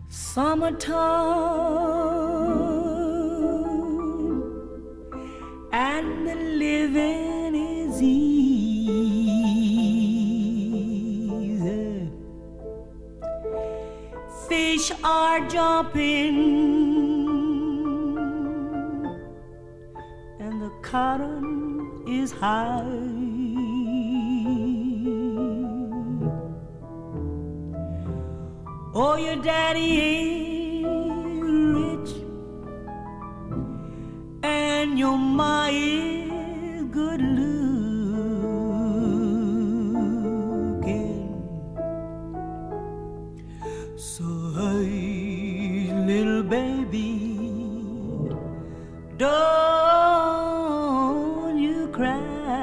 Summertime and the living is easy. Fish are jumping and the cotton is high. Oh, your daddy ain't rich and your ma is good looking. So hey, little baby, don't you cry.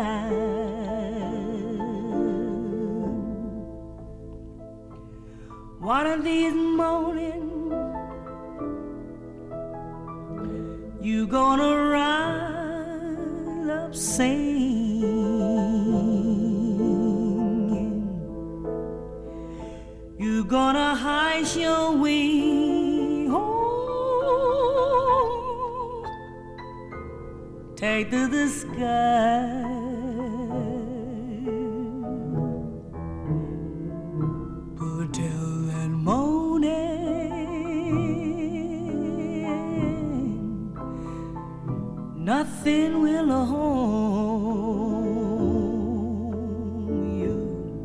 One of these mornings you gonna rise up singing. You gonna hide your wings home, take to the sky. But till that morning, nothing will harm you.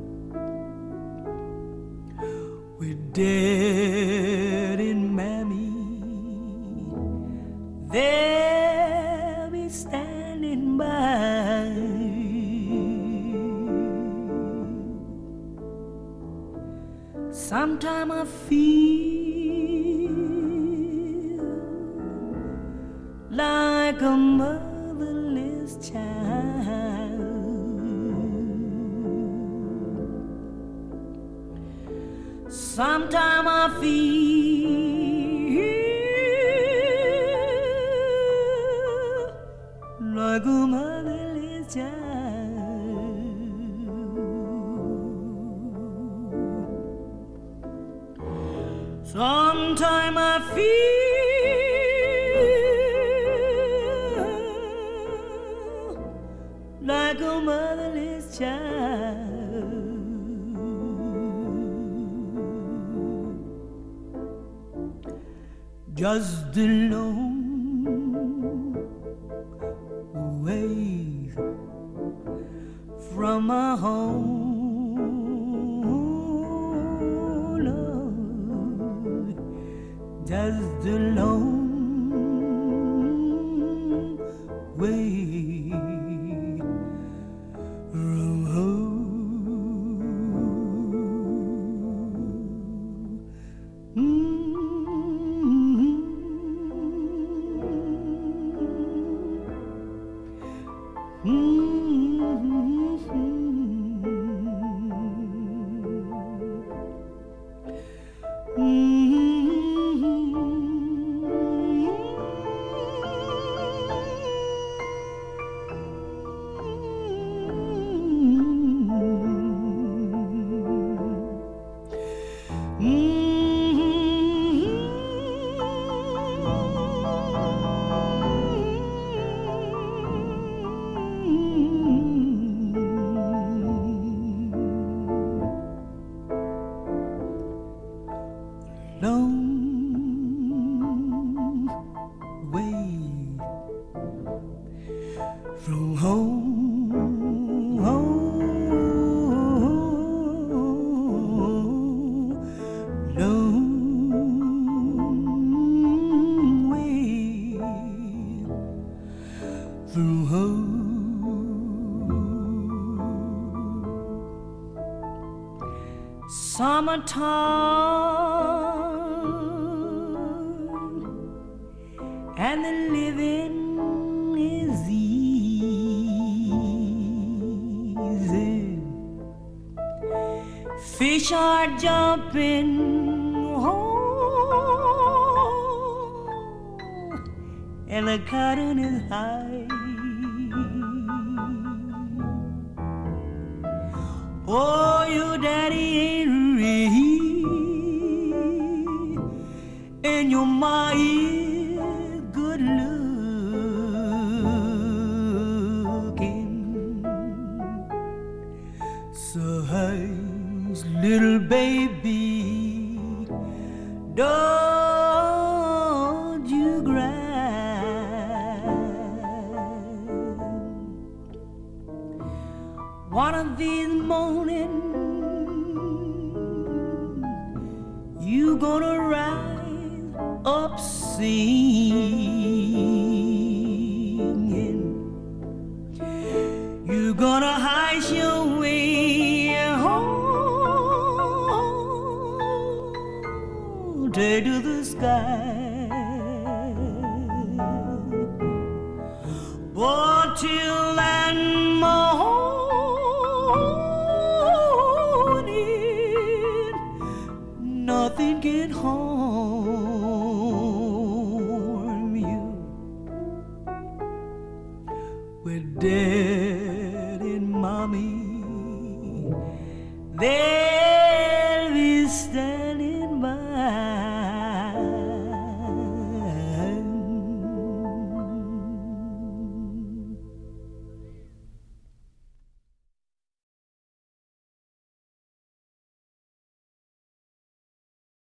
With Daddy and Mammy, they'll be standing by. Sometime I feel like a motherless child. Sometime I feel like a motherless child. Sometime I feel like a motherless child. Just a long way from my home. Just a long way from home. Long way from home, long way from home. Summertime and the living is easy. Fish are jumping and the cotton is high. Oh, your daddy ain't rich your ma is good looking. So hush, little baby, don't you cry. One of these mornings you gonna rise up singing. You gonna hide your way home, take to the sky. But till that morning, nothing can harm you. With Dad and Mommy, they